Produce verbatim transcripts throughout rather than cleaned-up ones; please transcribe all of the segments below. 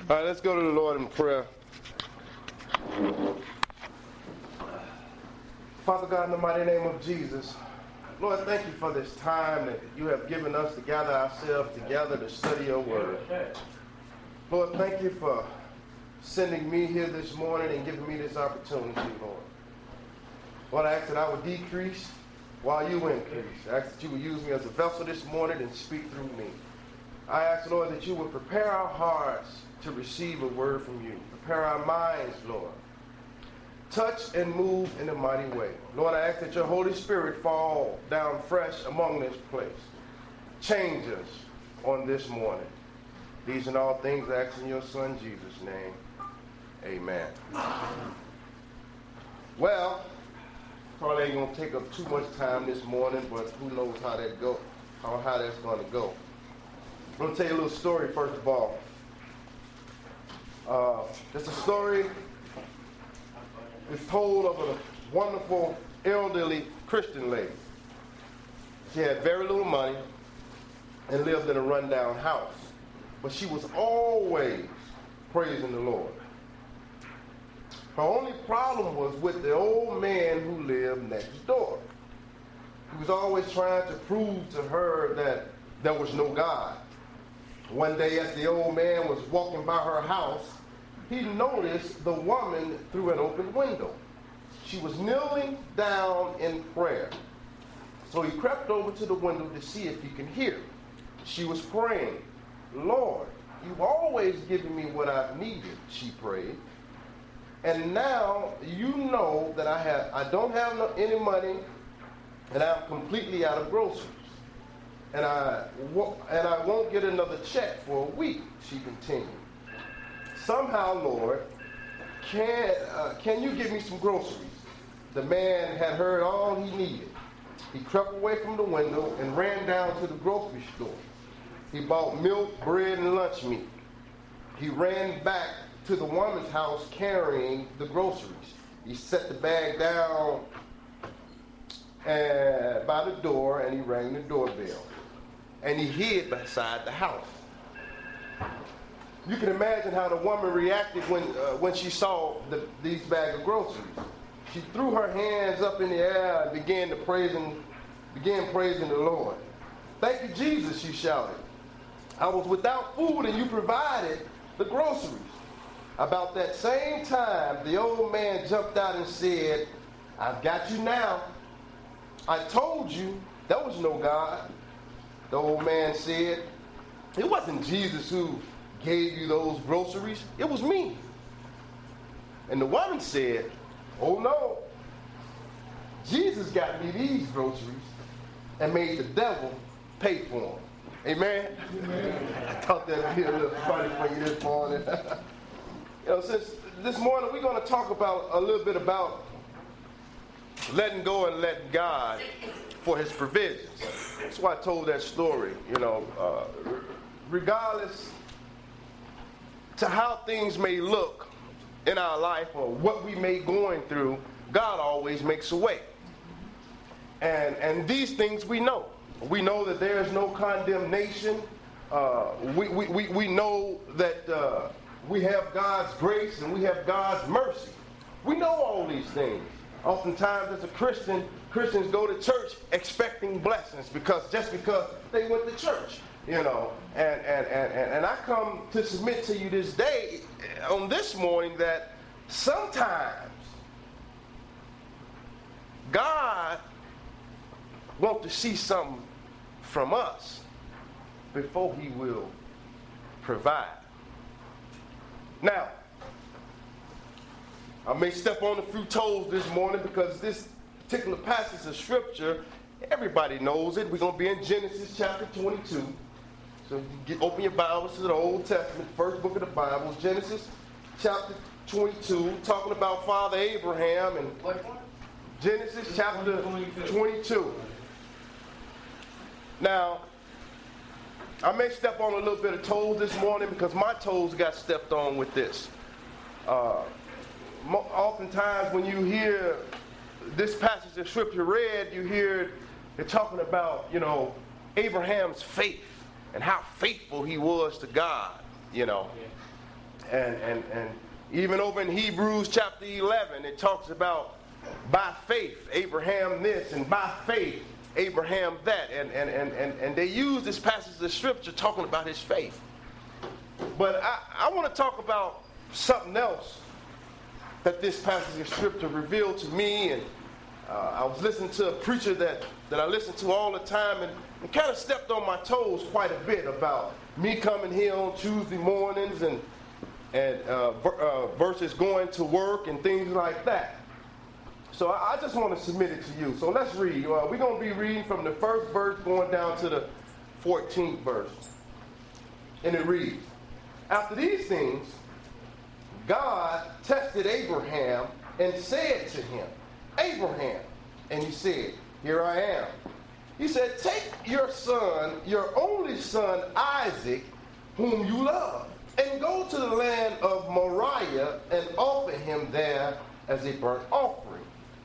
All right, let's go to the Lord in prayer. Father God, in the mighty name of Jesus, Lord, thank you for this time that you have given us to gather ourselves together to study your word. Lord, thank you for sending me here this morning and giving me this opportunity, Lord. Lord, I ask that I would decrease while you increase. I ask that you would use me as a vessel this morning and speak through me. I ask, Lord, that you would prepare our hearts to receive a word from you. Prepare our minds, Lord. Touch and move in a mighty way. Lord, I ask that your Holy Spirit fall down fresh among this place. Change us on this morning. These and all things I ask in your Son, Jesus' name. Amen. Well, probably ain't going to take up too much time this morning, but who knows how that go, how, how that's going to go. I'm going to tell you a little story, first of all. Uh, it's a story that's told of a wonderful, elderly Christian lady. She had very little money and lived in a rundown house. But she was always praising the Lord. Her only problem was with the old man who lived next door. He was always trying to prove to her that there was no God. One day, as the old man was walking by her house, he noticed the woman through an open window. She was kneeling down in prayer. So he crept over to the window to see if he could hear. She was praying, "Lord, you've always given me what I've needed," she prayed. "And now you know that I have I don't have no, any money, and I'm completely out of groceries. And I, and I won't get another check for a week," she continued. "Somehow, Lord, can, uh, can you give me some groceries?" The man had heard all he needed. He crept away from the window and ran down to the grocery store. He bought milk, bread, and lunch meat. He ran back to the woman's house carrying the groceries. He set the bag down uh, by the door, and he rang the doorbell. And he hid beside the house. You can imagine how the woman reacted when uh, when she saw the, these bags of groceries. She threw her hands up in the air and began to praising, began praising the Lord. "Thank you, Jesus," she shouted. "I was without food and you provided the groceries." About that same time, the old man jumped out and said, "I've got you now. I told you there was no God." The old man said, "It wasn't Jesus who gave you those groceries. It was me." And the woman said, "Oh no, Jesus got me these groceries and made the devil pay for them." Amen? Amen. I thought that would be a little funny for you this morning. You know, since this morning we're going to talk about a little bit about letting go and letting God for his provisions. That's why I told that story. You know, uh, regardless to how things may look in our life or what we may going through, God always makes a way. And and these things we know. We know that there is no condemnation. Uh, we, we, we, we know that uh, we have God's grace and we have God's mercy. We know all these things. Oftentimes as a Christian, Christians go to church expecting blessings because just because they went to church, you know. And, and, and, and I come to submit to you this day, on this morning, that sometimes God wants to see something from us before he will provide. Now, I may step on a few toes this morning because this particular passage of scripture, everybody knows it. We're going to be in Genesis chapter twenty-two. So you get, open your Bibles to the Old Testament, first book of the Bible, Genesis chapter twenty-two, talking about Father Abraham and Genesis chapter twenty-two. Now, I may step on a little bit of toes this morning because my toes got stepped on with this. Uh, oftentimes when you hear this passage of scripture read, you hear it talking about, you know, Abraham's faith and how faithful he was to God, you know. And, and, and even over in Hebrews chapter eleven, it talks about by faith, Abraham this, and by faith, Abraham that. And, and, and, and, and they use this passage of scripture talking about his faith. But I, I want to talk about something else that this passage of scripture revealed to me. And uh, I was listening to a preacher that, that I listen to all the time, and, and kind of stepped on my toes quite a bit about me coming here on Tuesday mornings and and uh, uh, versus going to work and things like that. So I, I just want to submit it to you. So let's read. Uh, we're going to be reading from the first verse going down to the fourteenth verse. And it reads, after these things, God tested Abraham and said to him, Abraham. And he said, here I am. He said, take your son, your only son Isaac, whom you love, and go to the land of Moriah and offer him there as a burnt offering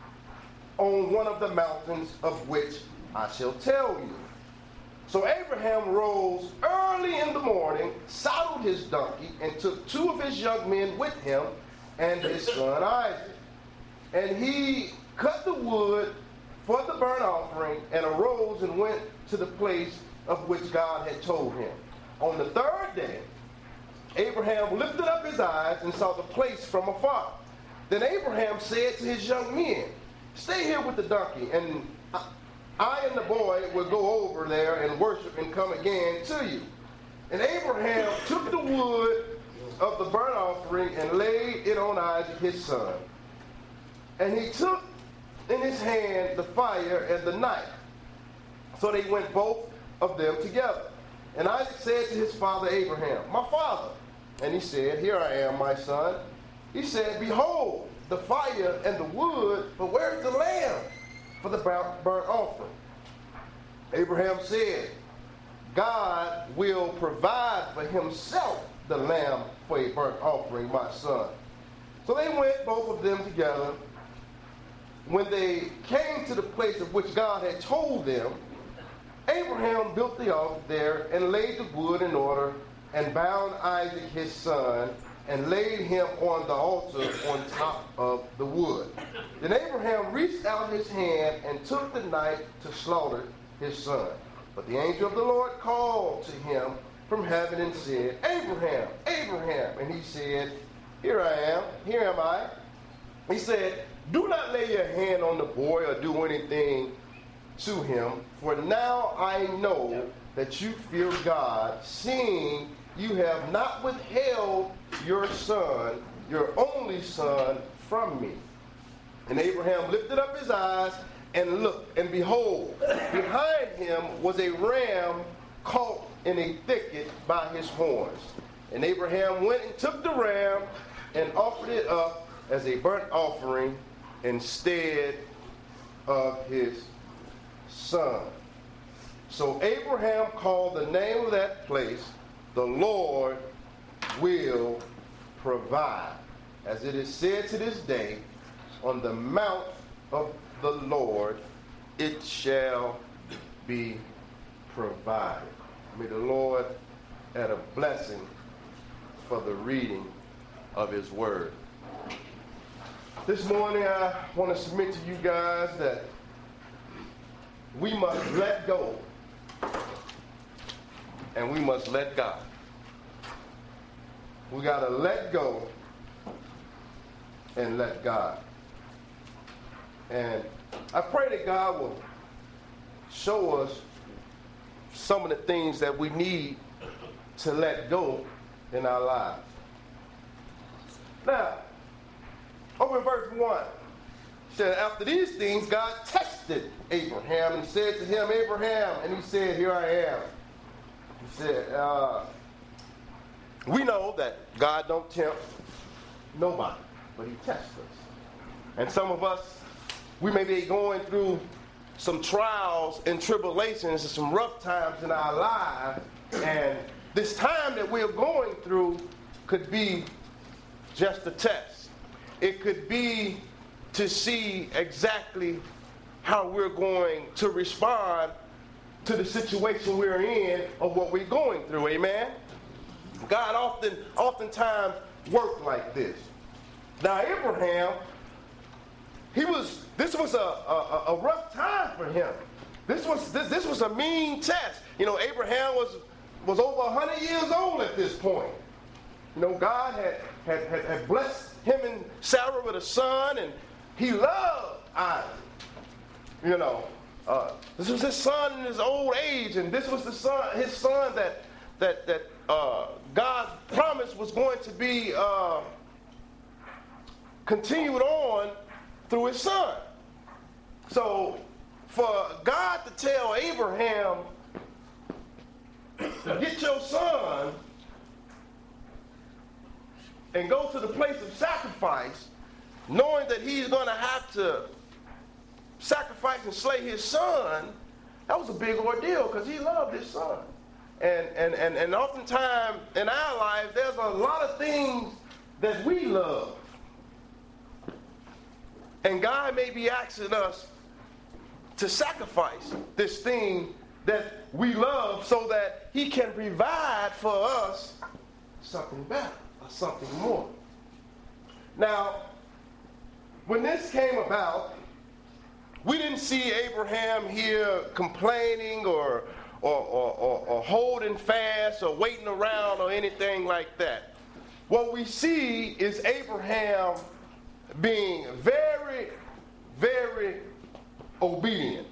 on one of the mountains of which I shall tell you. So Abraham rose early in the morning, saddled his donkey, and took two of his young men with him and his son Isaac. And he cut the wood for the burnt offering and arose and went to the place of which God had told him. On the third day, Abraham lifted up his eyes and saw the place from afar. Then Abraham said to his young men, stay here with the donkey, and I and the boy will go over there and worship and come again to you. And Abraham took the wood of the burnt offering and laid it on Isaac his son. And he took in his hand the fire and the knife. So they went both of them together. And Isaac said to his father Abraham, my father. And he said, here I am, my son. He said, behold, the fire and the wood, but where's the lamb for the burnt offering? Abraham said, God will provide for himself the lamb for a burnt offering, my son. So they went, both of them together. When they came to the place of which God had told them, Abraham built the altar there and laid the wood in order and bound Isaac his son and laid him on the altar on top of the wood. Then Abraham reached out his hand and took the knife to slaughter his son. But the angel of the Lord called to him from heaven and said, Abraham, Abraham. And he said, here I am, here am I. He said, do not lay your hand on the boy or do anything to him, for now I know that you fear God, seeing you have not withheld your son, your only son, from me. And Abraham lifted up his eyes and looked, and behold, behind him was a ram caught in a thicket by his horns. And Abraham went and took the ram and offered it up as a burnt offering instead of his son. So Abraham called the name of that place, the Lord will provide. As it is said to this day, on the mount of the Lord it shall be provided. May the Lord add a blessing for the reading of his word. This morning I want to submit to you guys that we must let go and we must let God. We got to let go and let God. And I pray that God will show us some of the things that we need to let go in our lives. Now, over in verse one, it said, after these things, God tested Abraham and said to him, Abraham, and he said, here I am. He said, uh, we know that God don't tempt nobody, but he tests us. And some of us, we may be going through some trials and tribulations and some rough times in our lives, and this time that we're going through could be just a test. It could be to see exactly how we're going to respond to the situation we're in or what we're going through. Amen? God often, oftentimes worked like this. Now, Abraham, he was, this was a, a, a rough time for him. This was, this, this was a mean test. You know, Abraham was, was over one hundred years old at this point. You know, God had, had, had, had blessed him and Sarah with a son, and he loved Isaac. You know, uh, this was his son in his old age, and this was the son, his son that that that uh, God promised was going to be uh, continued on through his son. So, for God to tell Abraham, get your son and go to the place of sacrifice, knowing that he's going to have to sacrifice and slay his son, that was a big ordeal because he loved his son. And, and, and, and oftentimes in our lives, there's a lot of things that we love. And God may be asking us to sacrifice this thing that we love so that he can provide for us something better or something more. Now, when this came about, we didn't see Abraham here complaining or, or, or, or, or holding fast or waiting around or anything like that. What we see is Abraham being very, very obedient.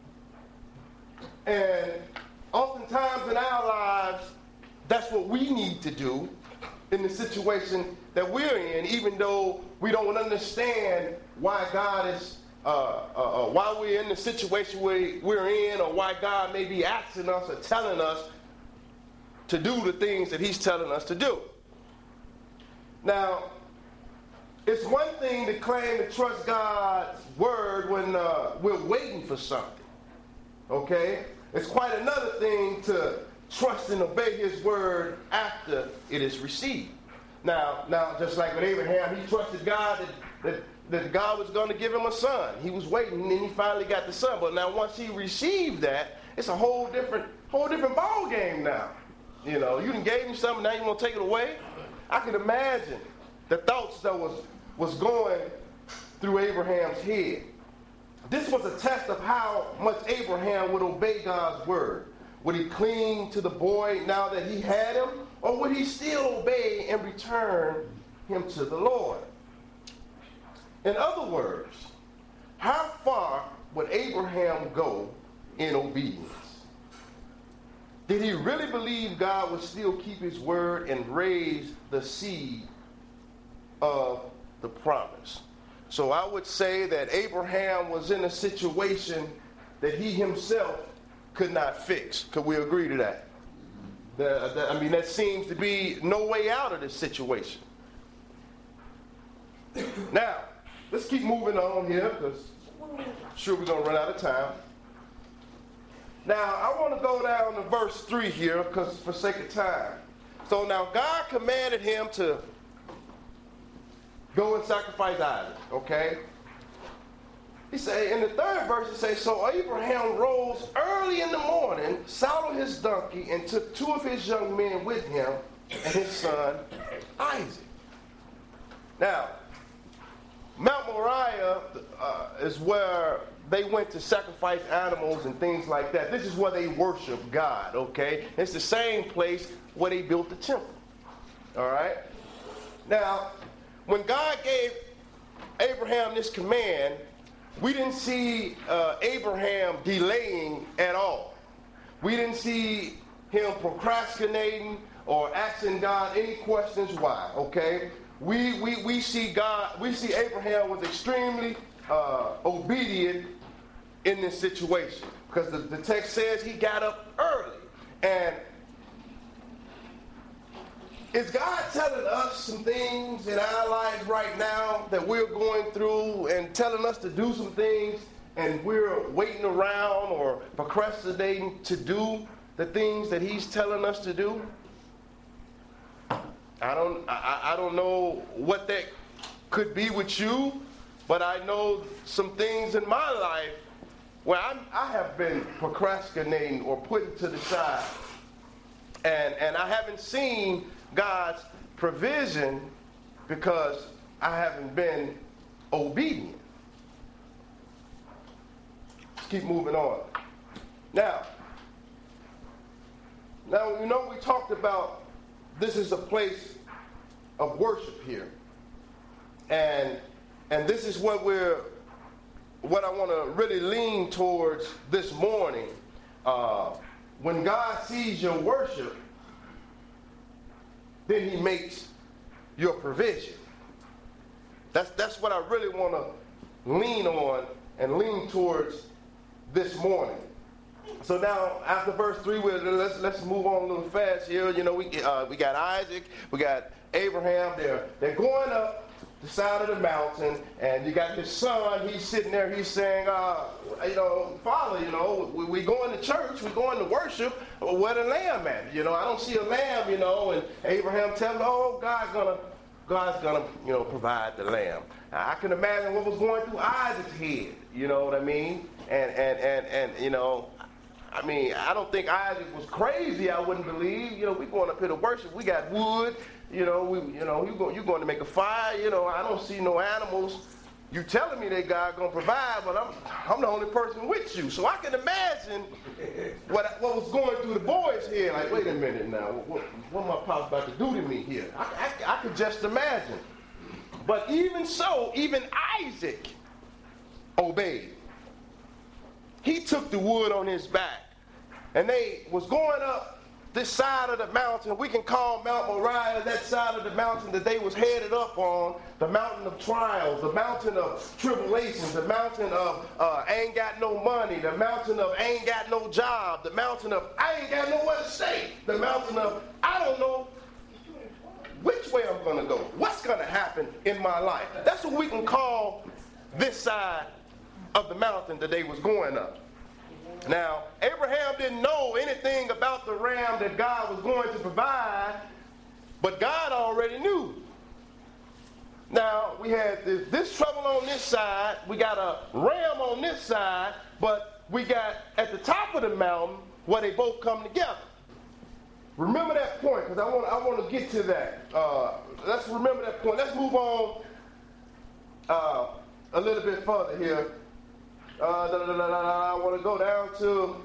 And oftentimes in our lives, that's what we need to do in the situation that we're in, even though we don't understand why God is, uh, uh, uh, why we're in the situation we, we're in, or why God may be asking us or telling us to do the things that he's telling us to do. Now, it's one thing to claim to trust God's word when uh, we're waiting for something, okay? It's quite another thing to trust and obey his word after it is received. Now, now, just like with Abraham, he trusted God that, that, that God was going to give him a son. He was waiting, and then he finally got the son. But now once he received that, it's a whole different, whole different ball game now. You know, you done gave him something, now you want to take it away? I can imagine the thoughts that was, was going through Abraham's head. This was a test of how much Abraham would obey God's word. Would he cling to the boy now that he had him, or would he still obey and return him to the Lord? In other words, how far would Abraham go in obedience? Did he really believe God would still keep his word and raise the seed of the promise? So I would say that Abraham was in a situation that he himself could not fix. Could we agree to that? The, the, I mean, that seems to be no way out of this situation. Now, let's keep moving on here because I'm sure we're going to run out of time. Now, I want to go down to verse three here because for sake of time. So now God commanded him to go and sacrifice Isaac, okay? He said, in the third verse, it says, so Abraham rose early in the morning, saddled his donkey, and took two of his young men with him and his son Isaac. Now, Mount Moriah uh, is where they went to sacrifice animals and things like that. This is where they worship God, okay? It's the same place where they built the temple, all right? Now, when God gave Abraham this command, we didn't see uh, Abraham delaying at all. We didn't see him procrastinating or asking God any questions why, okay? We, we, we see God, we see Abraham was extremely uh, obedient in this situation because the, the text says he got up early. And is God telling us some things in our lives right now that we're going through and telling us to do some things and we're waiting around or procrastinating to do the things that he's telling us to do? I don't, I, I don't know what that could be with you, but I know some things in my life where I'm, I have been procrastinating or putting to the side. And, and I haven't seen God's provision because I haven't been obedient. Let's keep moving on. Now, now you know we talked about this is a place of worship here. And and this is what we're what I want to really lean towards this morning. Uh, when God sees your worship, then he makes your provision. That's that's what I really want to lean on and lean towards this morning. So now, after verse three, we're, let's let's move on a little fast here. You know, we uh, we got Isaac, we got Abraham. They're they're going up the side of the mountain, and you got his son. He's sitting there. He's saying, uh, you know, Father, you know, we, we going to church, we going to worship. Where the lamb at? You know, I don't see a lamb. You know, and Abraham tells him, oh, God's gonna God's gonna you know provide the lamb. Now, I can imagine what was going through Isaac's head. You know what I mean? And and and and you know. I mean, I don't think Isaac was crazy. I wouldn't believe. You know, we going up here to worship. We got wood. You know, we, you know, you go, you're going to make a fire. You know, I don't see no animals. You telling me that God gonna provide, but I'm, I'm the only person with you. So I can imagine what what was going through the boys' head. Like, wait a minute now, what, what my pops about to do to me here? I, I, I could just imagine. But even so, even Isaac obeyed. He took the wood on his back. And they was going up this side of the mountain. We can call Mount Moriah that side of the mountain that they was headed up on. The mountain of trials, the mountain of tribulations, the mountain of uh, ain't got no money, the mountain of ain't got no job, the mountain of I ain't got nowhere to stay, the mountain of I don't know which way I'm going to go. What's going to happen in my life? That's what we can call this side of the mountain that they was going up. Now, Abraham didn't know anything about the ram that God was going to provide, but God already knew. Now, we had this, this trouble on this side, we got a ram on this side, but we got at the top of the mountain where they both come together. Remember that point, because I want I want to get to that. Uh, let's remember that point. Let's move on uh, a little bit further here. Uh, da, da, da, da, da, I want to go down to,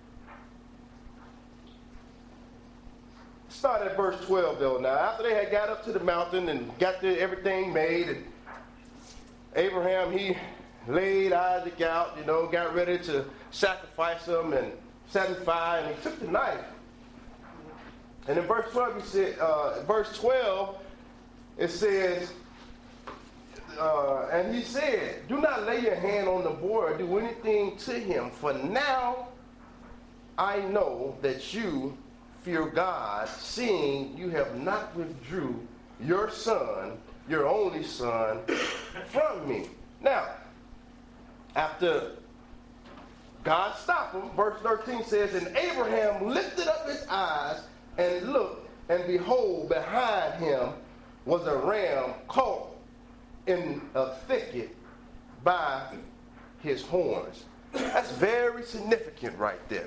start at verse twelve though. Now, after they had got up to the mountain and got the, everything made, and Abraham, he laid Isaac out, you know, got ready to sacrifice him and satisfy, and he took the knife. And in verse twelve, he said, uh, verse twelve, it says, Uh, and he said, do not lay your hand on the boy or do anything to him, for now I know that you fear God, seeing you have not withdrew your son, your only son, from me. Now, after God stopped him, verse thirteen says, and Abraham lifted up his eyes and looked, and behold, behind him was a ram caught in a thicket by his horns. That's very significant right there.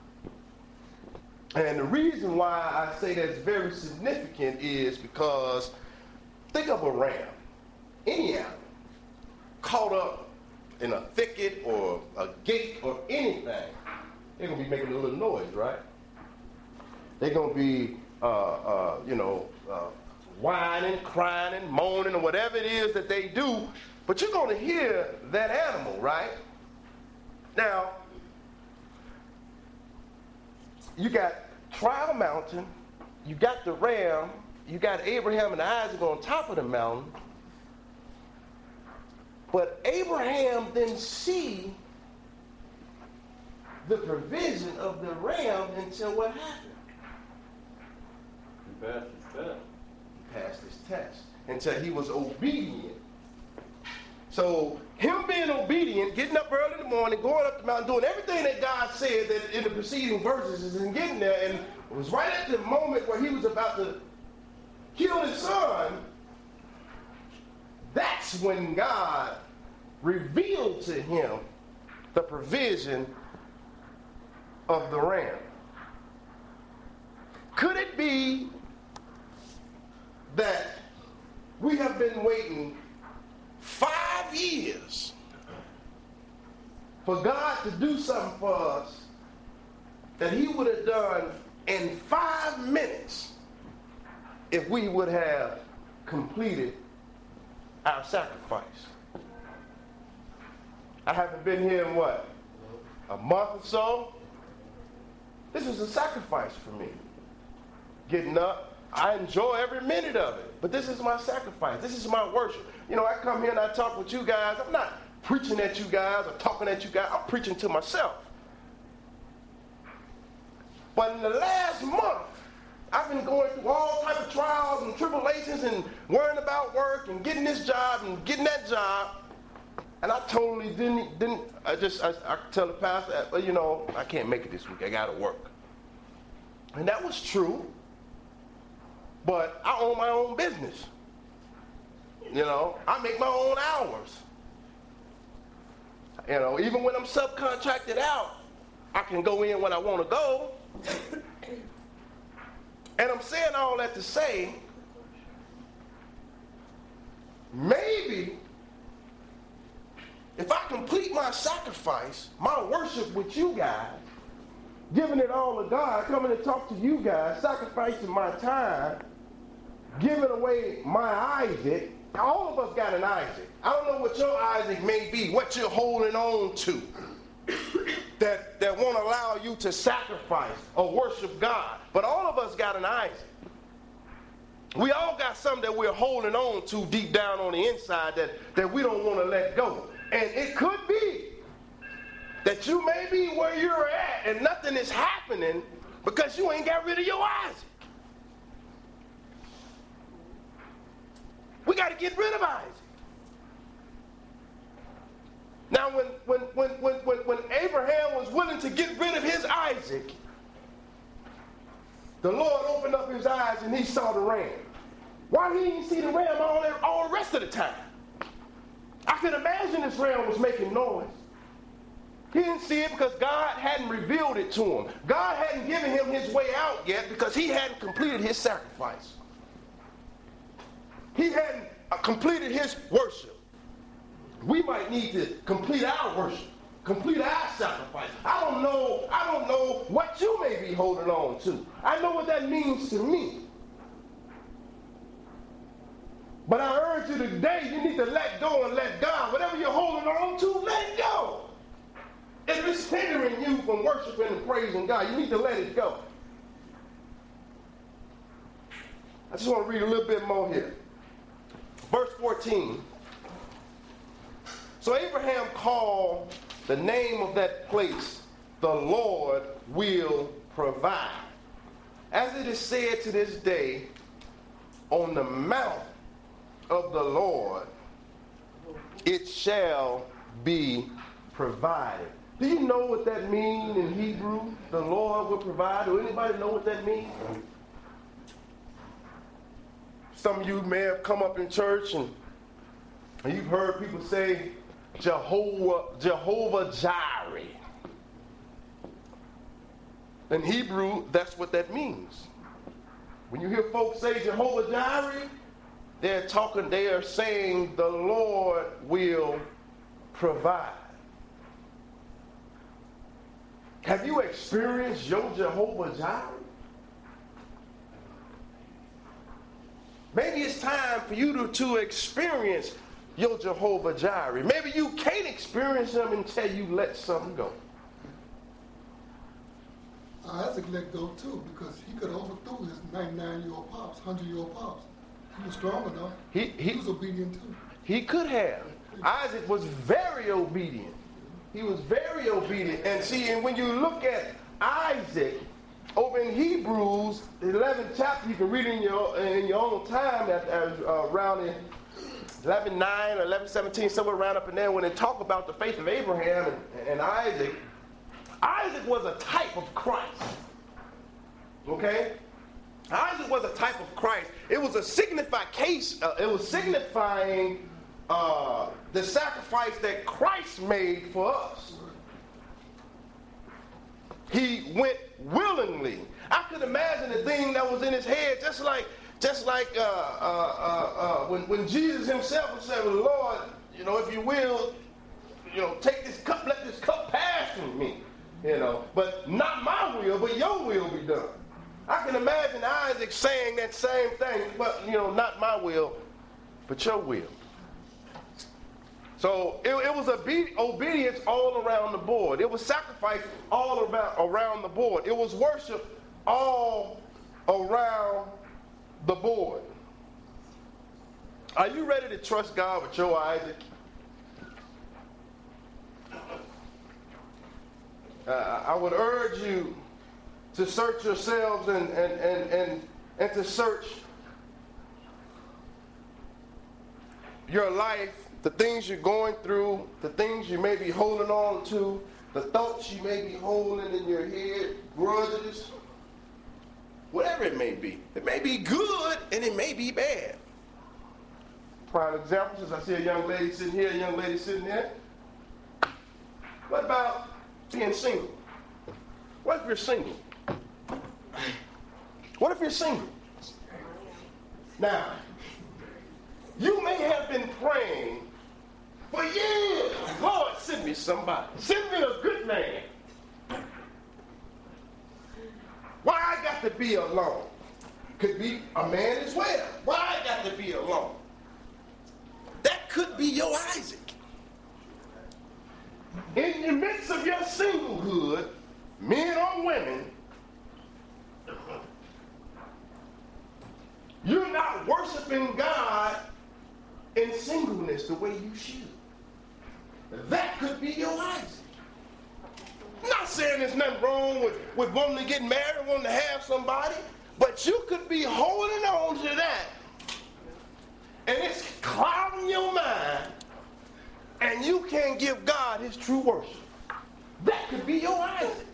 And the reason why I say that's very significant is because think of a ram, any animal, caught up in a thicket or a gate or anything. They're going to be making a little noise, right? They're going to be, uh, uh, you know, uh, whining, crying, moaning, or whatever it is that they do, but you're going to hear that animal, right? Now, you got Trial Mountain, you got the ram, you got Abraham and Isaac on top of the mountain, but Abraham didn't see the provision of the ram until what happened? He passed his test. Passed his test until he was obedient. So him being obedient, getting up early in the morning, going up the mountain, doing everything that God said that in the preceding verses and getting there, and it was right at the moment where he was about to kill his son, that's when God revealed to him the provision of the ram. Could it be that we have been waiting five years for God to do something for us that he would have done in five minutes if we would have completed our sacrifice. I haven't been here in what? A month or so? This was a sacrifice for me. Getting up, I enjoy every minute of it. But this is my sacrifice. This is my worship. You know, I come here and I talk with you guys. I'm not preaching at you guys or talking at you guys. I'm preaching to myself. But in the last month, I've been going through all type of trials and tribulations and worrying about work and getting this job and getting that job. And I totally didn't, didn't I just, I, I tell the pastor, well, you know, I can't make it this week. I got to work. And that was true. But I own my own business. You know, I make my own hours. You know, even when I'm subcontracted out, I can go in when I want to go. And I'm saying all that to say, maybe if I complete my sacrifice, my worship with you guys, giving it all to God, coming to talk to you guys, sacrificing my time, giving away my Isaac. All of us got an Isaac. I don't know what your Isaac may be, what you're holding on to that, that won't allow you to sacrifice or worship God. But all of us got an Isaac. We all got something that we're holding on to deep down on the inside that, that we don't want to let go. And it could be that you may be where you're at and nothing is happening because you ain't got rid of your Isaac. We got to get rid of Isaac. Now, when, when, when, when, when, when Abraham was willing to get rid of his Isaac, the Lord opened up his eyes and he saw the ram. Why he didn't see the ram all, all the rest of the time? I can imagine this ram was making noise. He didn't see it because God hadn't revealed it to him. God hadn't given him his way out yet because he hadn't completed his sacrifice. He hadn't uh, completed his worship. We might need to complete our worship, complete our sacrifice. I don't know, I don't know what you may be holding on to. I know what that means to me. But I urge you today, you need to let go and let God. Whatever you're holding on to, let it go. If it's hindering you from worshiping and praising God, you need to let it go. I just want to read a little bit more here. Verse fourteen. So Abraham called the name of that place, the Lord will provide. As it is said to this day, on the mount of the Lord it shall be provided. Do you know what that means in Hebrew? The Lord will provide. Do anybody know what that means? Some of you may have come up in church and, and you've heard people say Jehovah, Jehovah Jireh. In Hebrew, that's what that means. When you hear folks say Jehovah Jireh, they're talking, they are saying the Lord will provide. Have you experienced your Jehovah Jireh? Maybe it's time for you to, to experience your Jehovah Jireh. Maybe you can't experience him until you let something go. Isaac let go too because he could have overthrew his ninety-nine-year-old pops, one hundred-year-old pops. He was strong enough. He, he, he was obedient too. He could have. Isaac was very obedient. He was very obedient. And see, and when you look at Isaac, over in Hebrews, the eleventh chapter, you can read it in your, in your own time, at, uh, around in eleven nine or eleven seventeen, somewhere around up in there, when they talk about the faith of Abraham and, and Isaac. Isaac was a type of Christ. Okay? Isaac was a type of Christ. It was a signification, uh, it was signifying uh, the sacrifice that Christ made for us. He went willingly. I could imagine the thing that was in his head, just like Just like uh, uh, uh, uh, when, when Jesus himself would say, well, Lord, you know, if you will, you know, take this cup, let this cup pass from me. You know, but not my will, but your will be done. I can imagine Isaac saying that same thing, but, you know, not my will, but your will. So it, it was obe- obedience all around the board. It was sacrifice all about, around the board. It was worship all around the board. Are you ready to trust God with your Isaac? Uh, I would urge you to search yourselves and, and, and, and, and to search your life, the things you're going through, the things you may be holding on to, the thoughts you may be holding in your head, grudges, whatever it may be. It may be good and it may be bad. Prime examples is I see a young lady sitting here, a young lady sitting there. What about being single? What if you're single? What if you're single? Now, you may have been praying for years. Lord, send me somebody. Send me a good man. Why I got to be alone? Could be a man as well. Why I got to be alone? That could be your Isaac. In the midst of your singlehood, men or women, you're not worshiping God in singleness the way you should. That could be your Isaac. I'm not saying there's nothing wrong with, with wanting to get married, wanting to have somebody, but you could be holding on to that, and it's clouding your mind, and you can't give God his true worship. That could be your Isaac.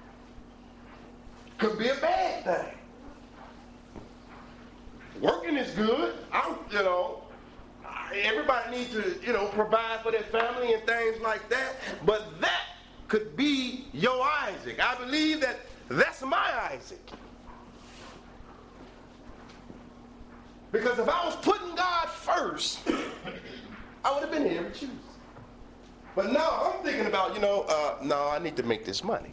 Could be a bad thing. Working is good. I'm, you know, everybody needs to, you know, provide for their family and things like that. But that could be your Isaac. I believe that that's my Isaac. Because if I was putting God first, I would have been here with you. But now I'm thinking about, you know, uh, no, I need to make this money.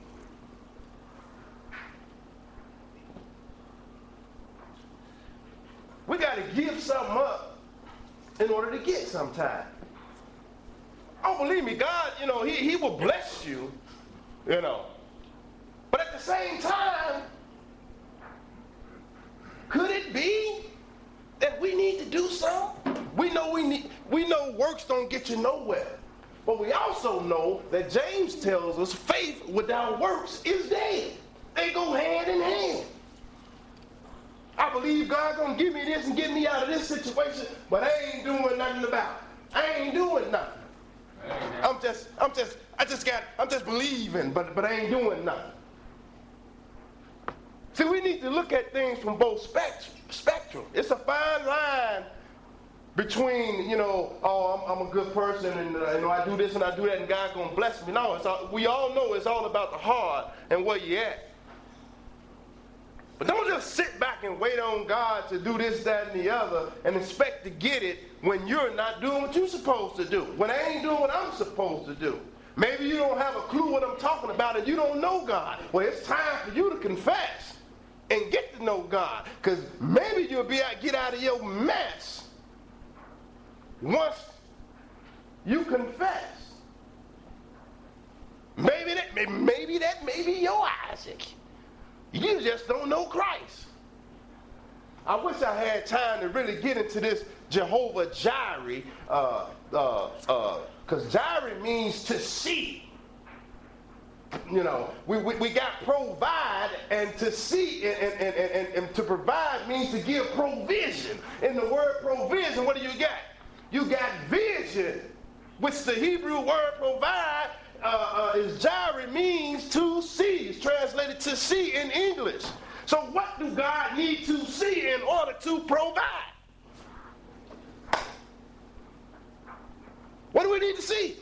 We got to give something up in order to get some time. Oh, believe me, God, you know, he, he will bless you, you know. But at the same time, could it be that we need to do something? We know we need, we know works don't get you nowhere. But we also know that James tells us faith without works is dead. They go hand in hand. I believe God's gonna give me this and get me out of this situation, but I ain't doing nothing about it. I ain't doing nothing. I'm just, I'm just, I just got, I'm just believing, but but I ain't doing nothing. See, we need to look at things from both spect- spectrum. It's a fine line between, you know, oh, I'm, I'm a good person, and uh, you know, I do this and I do that, and God's gonna bless me. No, it's all, we all know it's all about the heart and where you at. But don't just sit back and wait on God to do this, that, and the other and expect to get it when you're not doing what you're supposed to do, when I ain't doing what I'm supposed to do. Maybe you don't have a clue what I'm talking about and you don't know God. Well, it's time for you to confess and get to know God, because maybe you'll be able to get out of your mess once you confess. Maybe that, maybe that may be your Isaac. You just don't know Christ. I wish I had time to really get into this Jehovah Jireh, uh, uh, uh, because Jireh means to see. You know, we, we, we got provide, and to see and, and, and, and, and to provide means to give provision. In the word provision, what do you got? You got vision, which the Hebrew word provide uh, uh, is Jireh, means to see. It's translated to see in English. So what do God need to see in order to provide? What do we need to see?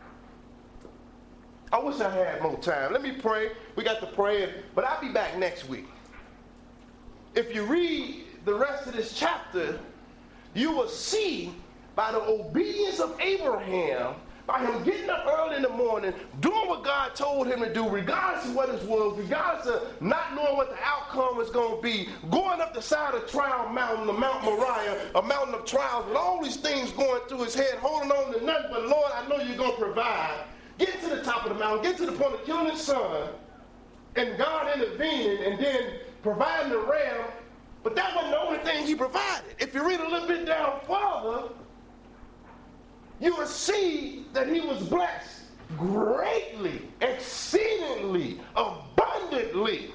I wish I had more time. Let me pray. We got to pray, but I'll be back next week. If you read the rest of this chapter, you will see by the obedience of Abraham, by him getting up early in the morning, doing what God told him to do, regardless of what it was, regardless of not knowing what the outcome was going to be, going up the side of Trial Mountain, the Mount Moriah, a mountain of trials, with all these things going through his head, holding on to nothing but, Lord, I know you're going to provide. Get to the top of the mountain, get to the point of killing his son, and God intervening and then providing the ram. But that wasn't the only thing he provided. If you read a little bit down further, you will see that he was blessed greatly, exceedingly, abundantly.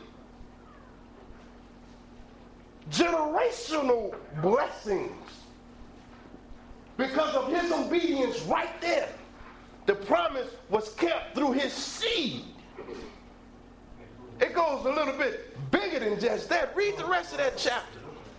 Generational blessings. Because of his obedience right there. The promise was kept through his seed. It goes a little bit bigger than just that. Read the rest of that chapter.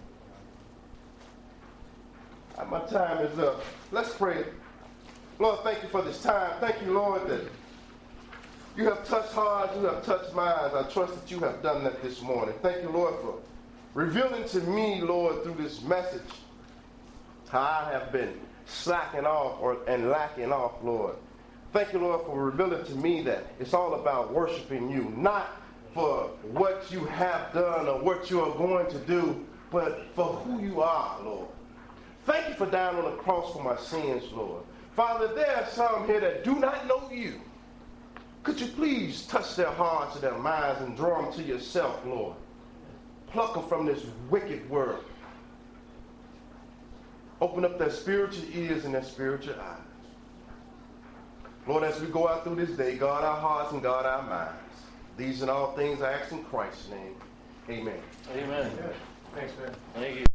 My time is up. Let's pray. Lord, thank you for this time. Thank you, Lord, that you have touched hearts, you have touched minds. I trust that you have done that this morning. Thank you, Lord, for revealing to me, Lord, through this message, how I have been slacking off or and lacking off, Lord. Thank you, Lord, for revealing to me that it's all about worshiping you, not for what you have done or what you are going to do, but for who you are, Lord. Thank you for dying on the cross for my sins, Lord. Father, there are some here that do not know you. Could you please touch their hearts and their minds and draw them to yourself, Lord? Pluck them from this wicked world. Open up their spiritual ears and their spiritual eyes. Lord, as we go out through this day, guard our hearts and guard our minds. These and all things I ask in Christ's name. Amen. Amen. Thanks, man. Thank you.